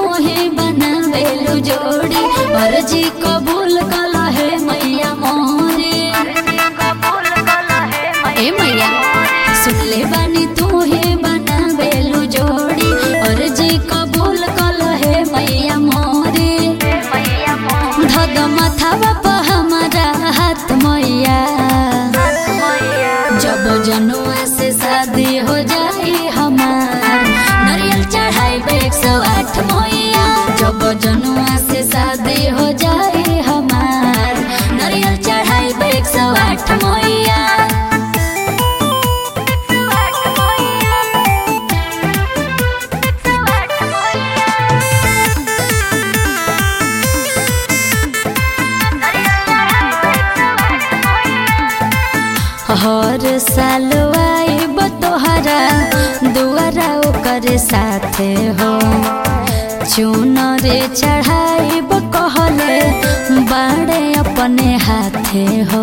ही बनावेलु जोड़ी अर्जी कबूल कला है मैया मोरे। ए मैया सुनले बानी तू ही बनावेलु जोड़ी अर्जी कबूल कला है मैया मोरे। धद माथावा प हमारा हाथ मैया जब जनुआ से शादी हो जाई हमार नारियल चढ़ाई 108 मैया। जब जनुआ से शादी हो जाई हमार नारियल चढ़ाई 108 मैया। हर साल आइब तोहरा दुआरा ओकर साथे हो चुनरे चढ़ाइब कहले बाड़े अपने हाथे हो।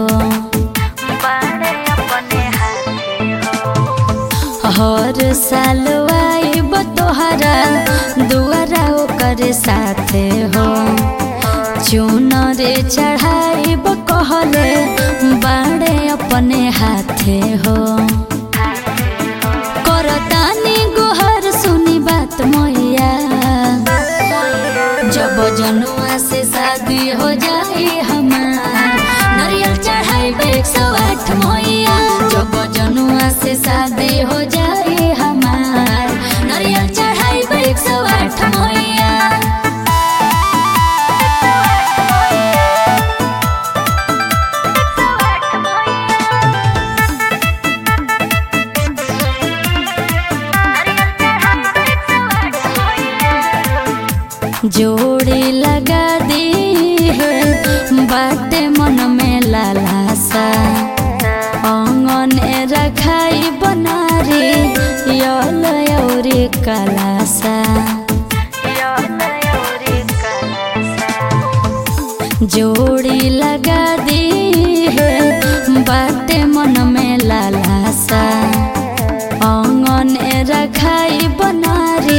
हर साल आइब तोहरा दुआरा ओकर साथे हो चुनरे चढ़ाइब कहले बाड़े अपने हाथे हो। करतानी गोहर सुनी बात मैया जब जनुआ से शादी हो जाई हमार नारियल चढ़ाई 108 मैया। जब जनुआ से शादी हो जाई हमार नारियल चढ़ाई 108 मैया। जोड़ी लगा दी है बाटे मन में लालासा अंगन रखाई बनारी यौरी कलासा। जोड़ी लगा दी है बाटे मन में लालासा अंगन रखाई बनारी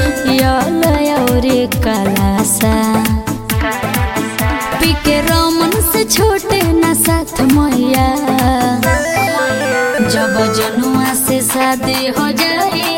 यौरी कलासा। पीके रमन से छोटे न साथ मैया जब जनुआ से शादी हो जाए